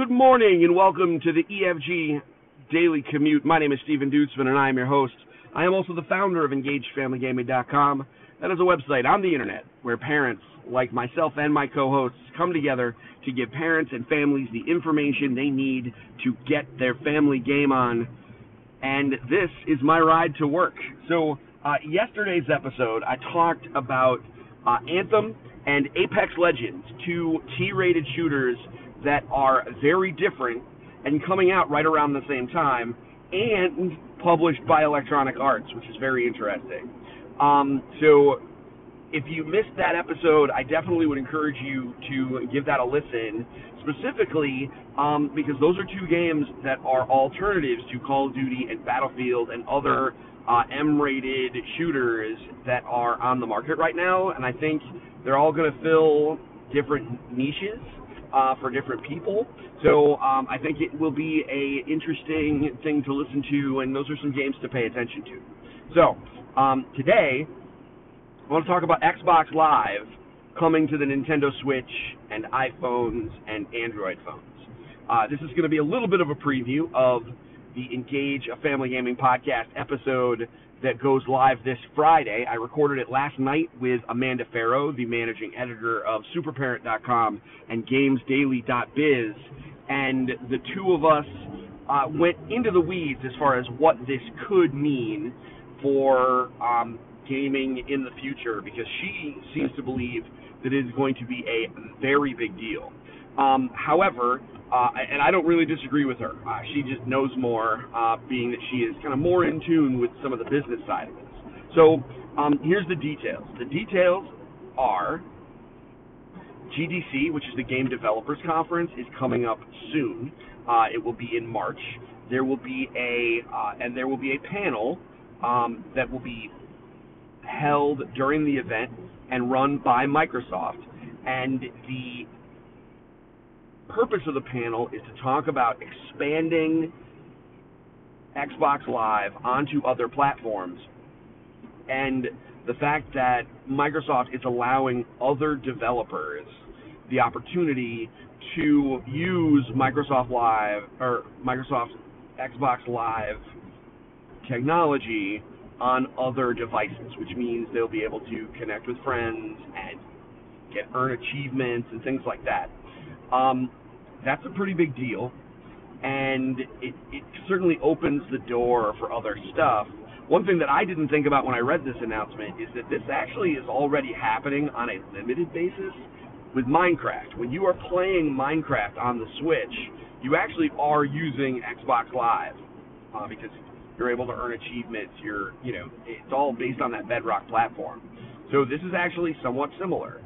Good morning and welcome to the EFG Daily Commute. My name is Stephen Dutzman and I am your host. I am also the founder of EngagedFamilyGaming.com. That is a website on the internet where parents like myself and my co-hosts come together to give parents and families the information they need to get their family game on. And this is my ride to work. So yesterday's episode, I talked about Anthem and Apex Legends, two T-rated shooters that are very different and coming out right around the same time and published by Electronic Arts, which is very interesting. So if you missed that episode, I definitely would encourage you to give that a listen, specifically because those are two games that are alternatives to Call of Duty and Battlefield and other M-rated shooters that are on the market right now, and I think they're all going to fill different niches for different people. So I think it will be a interesting thing to listen to, and those are some games to pay attention to. So today, I want to talk about Xbox Live coming to the Nintendo Switch and iPhones and Android phones. This is going to be a little bit of a preview of the Engage a Family Gaming Podcast episode that goes live this Friday. I recorded it last night with Amanda Farrow, the managing editor of superparent.com and gamesdaily.biz, and the two of us went into the weeds as far as what this could mean for gaming in the future, because she seems to believe that it is going to be a very big deal. However, and I don't really disagree with her. She just knows more, being that she is kind of more in tune with some of the business side of this. So here's the details. The details are GDC, which is the Game Developers Conference, is coming up soon. It will be in March. There will be a panel that will be held during the event and run by Microsoft, and the purpose of the panel is to talk about expanding Xbox Live onto other platforms, and the fact that Microsoft is allowing other developers the opportunity to use Microsoft Live or Microsoft Xbox Live technology on other devices, which means they'll be able to connect with friends and earn achievements and things like that. That's a pretty big deal, and it certainly opens the door for other stuff. One thing that I didn't think about when I read this announcement is that this actually is already happening on a limited basis with Minecraft. When you are playing Minecraft on the Switch, you actually are using Xbox Live because you're able to earn achievements. It's all based on that Bedrock platform. So this is actually somewhat similar.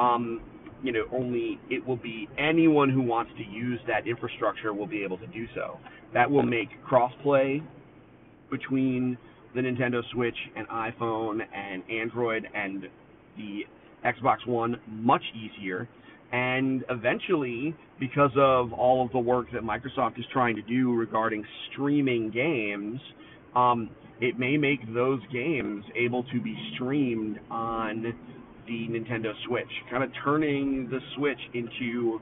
Only it will be anyone who wants to use that infrastructure will be able to do so. That will make cross-play between the Nintendo Switch and iPhone and Android and the Xbox One much easier. And eventually, because of all of the work that Microsoft is trying to do regarding streaming games, it may make those games able to be streamed on the Nintendo Switch, kind of turning the Switch into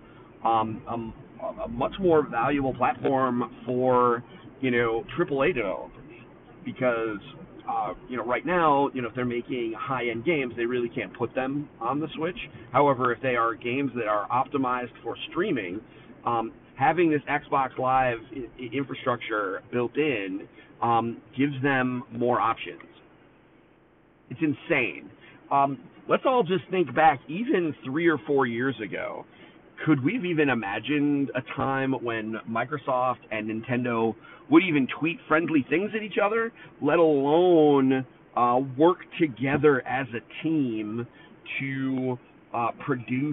a much more valuable platform for AAA developers, because right now, if they're making high-end games, they really can't put them on the Switch. However, if they are games that are optimized for streaming, having this Xbox Live infrastructure built in gives them more options. It's insane. Let's all just think back, even 3 or 4 years ago. Could we have even imagined a time when Microsoft and Nintendo would even tweet friendly things at each other, let alone work together as a team to produce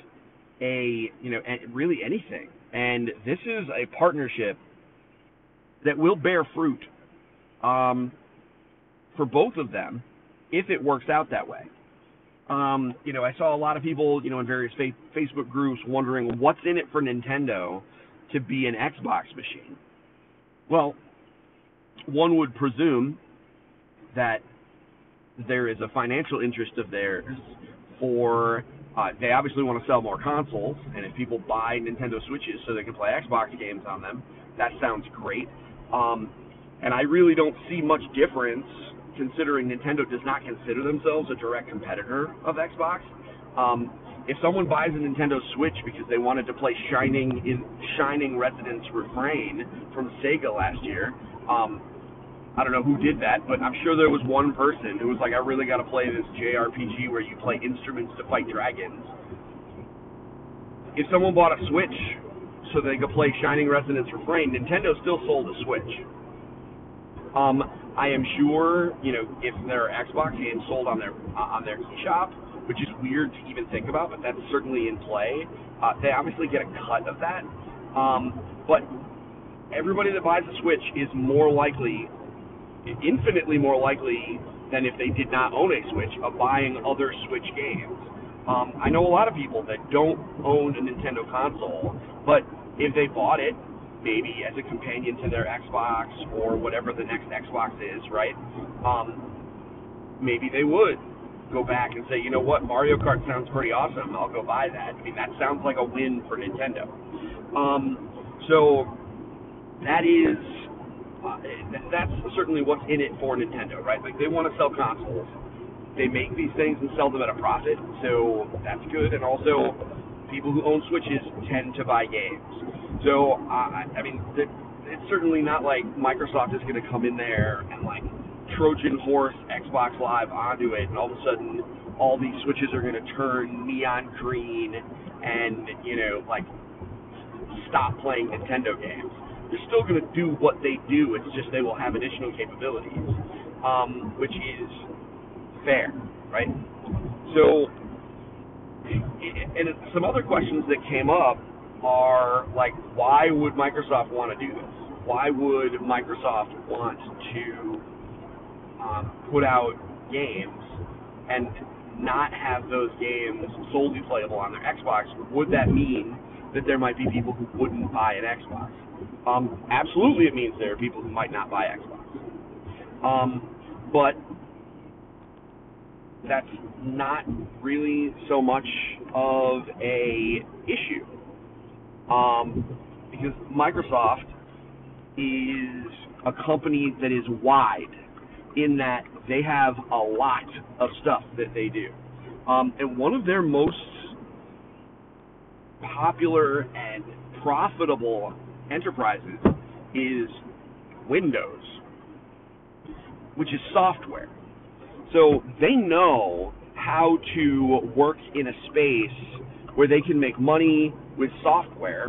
really anything? And this is a partnership that will bear fruit for both of them if it works out that way. I saw a lot of people, in various Facebook groups wondering what's in it for Nintendo to be an Xbox machine. Well, one would presume that there is a financial interest of theirs for They obviously want to sell more consoles, and if people buy Nintendo Switches so they can play Xbox games on them, that sounds great. And I really don't see much difference, considering Nintendo does not consider themselves a direct competitor of Xbox. If someone buys a Nintendo Switch because they wanted to play Shining Resonance Refrain from Sega last year, I don't know who did that, but I'm sure there was one person who was like, I really got to play this JRPG where you play instruments to fight dragons. If someone bought a Switch so they could play Shining Resonance Refrain, Nintendo still sold a Switch. I am sure, if there are Xbox games sold on their eShop, which is weird to even think about, but that's certainly in play, they obviously get a cut of that. But everybody that buys a Switch is infinitely more likely than if they did not own a Switch, of buying other Switch games. I know a lot of people that don't own a Nintendo console, but if they bought it, maybe as a companion to their Xbox or whatever the next Xbox is, right? Maybe they would go back and say, you know what, Mario Kart sounds pretty awesome, I'll go buy that. I mean, that sounds like a win for Nintendo. So that is, that's certainly what's in it for Nintendo, right? Like, they want to sell consoles. They make these things and sell them at a profit, so that's good. And also, people who own Switches tend to buy games. So, I mean, it's certainly not like Microsoft is going to come in there and, like, Trojan horse Xbox Live onto it, and all of a sudden, all these Switches are going to turn neon green and, stop playing Nintendo games. They're still going to do what they do, it's just they will have additional capabilities, which is fair, right? So, and some other questions that came up are, like, why would Microsoft want to do this? Why would Microsoft want to put out games and not have those games solely playable on their Xbox? Would that mean that there might be people who wouldn't buy an Xbox? Absolutely, it means there are people who might not buy Xbox. But that's not really so much of a issue. Because Microsoft is a company that is wide in that they have a lot of stuff that they do. And one of their most popular and profitable enterprises is Windows, which is software. So they know how to work in a space where they can make money with software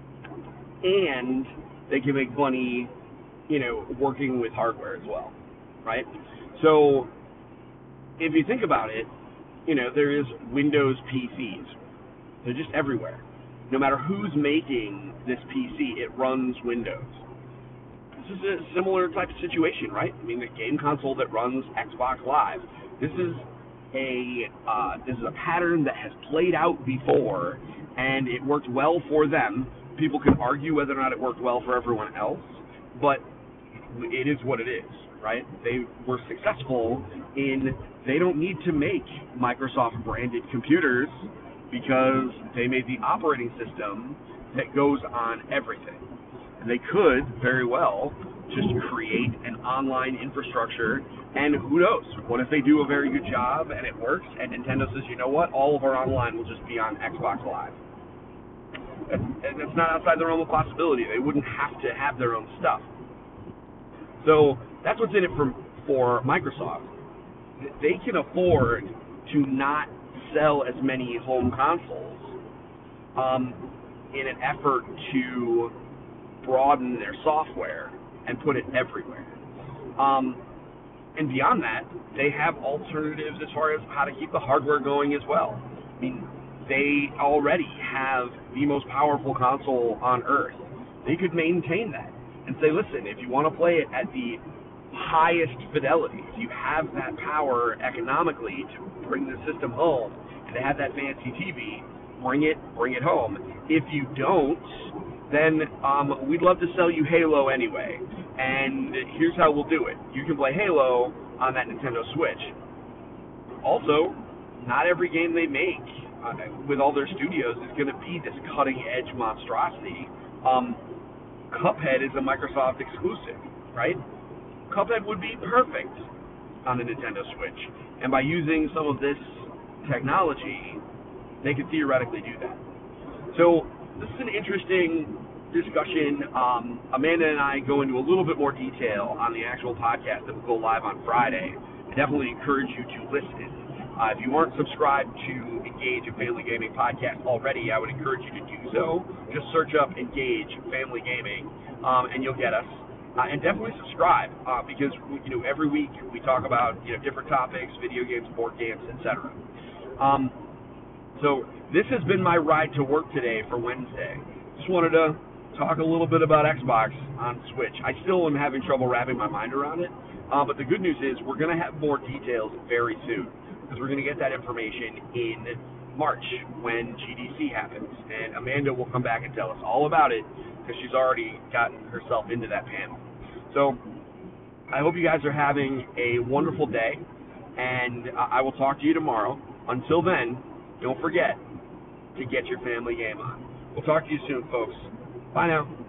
and they can make money, working with hardware as well, right? So if you think about it, there is Windows PCs. They're just everywhere. No matter who's making this PC, it runs Windows. This is a similar type of situation, right? I mean, the game console that runs Xbox Live. This is a pattern that has played out before, and it worked well for them. People can argue whether or not it worked well for everyone else, but it is what it is, right? They were successful in, they don't need to make Microsoft-branded computers because they made the operating system that goes on everything. And they could, very well, just create an online infrastructure, and who knows, what if they do a very good job and it works, and Nintendo says, you know what, all of our online will just be on Xbox Live. And it's not outside the realm of possibility. They wouldn't have to have their own stuff. So that's what's in it for Microsoft. They can afford to not sell as many home consoles in an effort to broaden their software and put it everywhere. And beyond that, they have alternatives as far as how to keep the hardware going as well. I mean, they already have the most powerful console on Earth. They could maintain that and say, listen, if you want to play it at the highest fidelity, if you have that power economically to bring the system home and to have that fancy TV, bring it home. If you don't, then we'd love to sell you Halo anyway. And here's how we'll do it. You can play Halo on that Nintendo Switch. Also, not every game they make with all their studios is going to be this cutting edge monstrosity. Cuphead is a Microsoft exclusive, right? Cuphead would be perfect on a Nintendo Switch, and by using some of this technology, they could theoretically do that. So this is an interesting discussion. Amanda and I go into a little bit more detail on the actual podcast that will go live on Friday. I definitely encourage you to listen. If you aren't subscribed to Engage, a Family Gaming podcast already, I would encourage you to do so. Just search up Engage Family Gaming, and you'll get us. And definitely subscribe, because every week we talk about different topics, video games, board games, etc. So this has been my ride to work today for Wednesday. Just wanted to talk a little bit about Xbox on Switch. I still am having trouble wrapping my mind around it, but the good news is we're going to have more details very soon, because we're going to get that information in March when GDC happens, and Amanda will come back and tell us all about it, because she's already gotten herself into that panel. So I hope you guys are having a wonderful day, and I will talk to you tomorrow. Until then, don't forget to get your family game on. We'll talk to you soon, folks. Bye now.